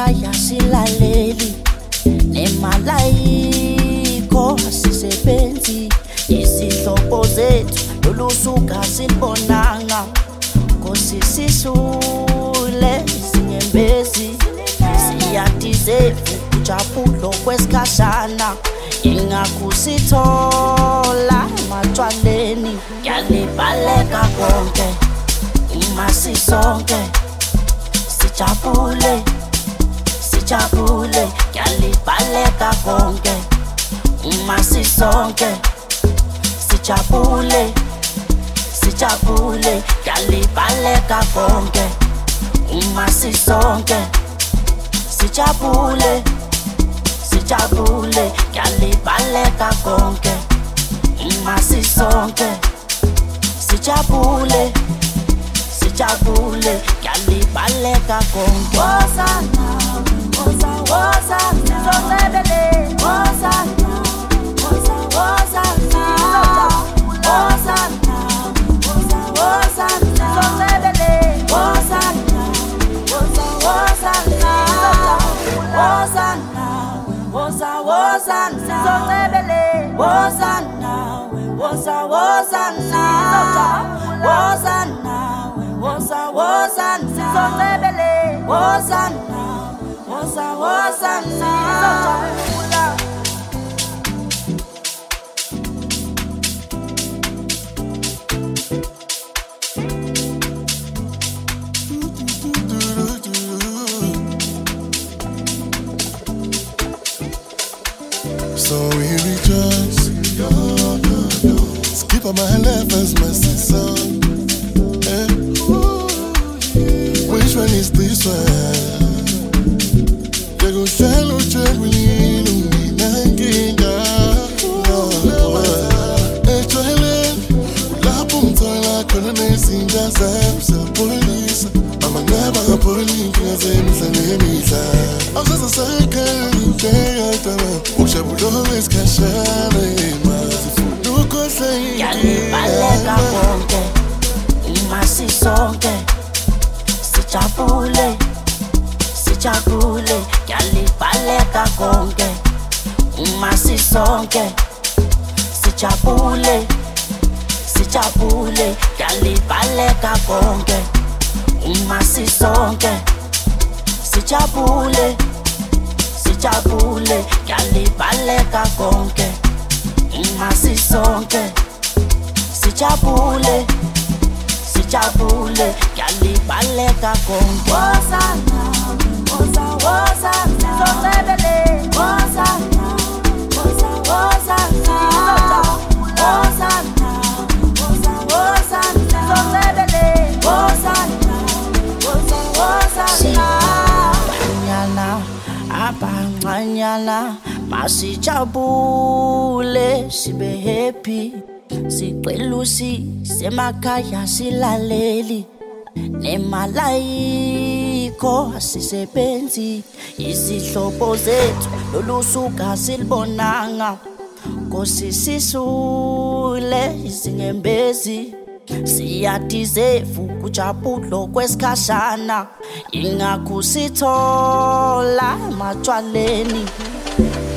emakhaya silaleli nemalayiko asisebenzi izihlobo zethu lolusuka silibonanga Nkosi sisule sinyembezi siyadizevu kujabulo kwesikhashana ingakusithola matshwaleni yalibaleka konke uma sisonke sijabule sijabule yalibaleka konke uma sisonke sijabule sijabule yalibaleka konke uma sisonke sijabule sijabule yalibaleka konke uma sisonke sijabule sijabule yalibaleka konke wozana woza woza sizonebele wozana woza woza wozana woza woza sizonebele wozana woza woza wozana woza woza sizonebele wozana woza woza wozana woza woza sizonebele wozana woza woza sizojabula So we rejoice. Skip on my left as my son. Which one is this one? They go shallow, juggling, Nanginga. La punta la colonel sin jazz, police. I'm a never police, because I'm a nemisa. I'm just a second day. Ushabulo eskashana Nuko say yalibaleka konke uma sisonke sijabule sijabule yalibaleka konke uma sisonke sijabule sijabule yalibaleka konke uma sisonke sijabule sijabule yalibaleka konke uma sisonke sijabule sijabule yalibaleka konke wozana woza woza sizonebele wozana woza woza wozana woza woza sizonebele wozana woza woza abancanyana masijabule sibe happy siqelusi semakhaya silaleli nemalayiko asisebenzi izihlobo zethu lolusuka silibonanga Nkosi sisule izinyembezi siyadizevu kujabulo kwesikhashana ingakusithola matshwaleni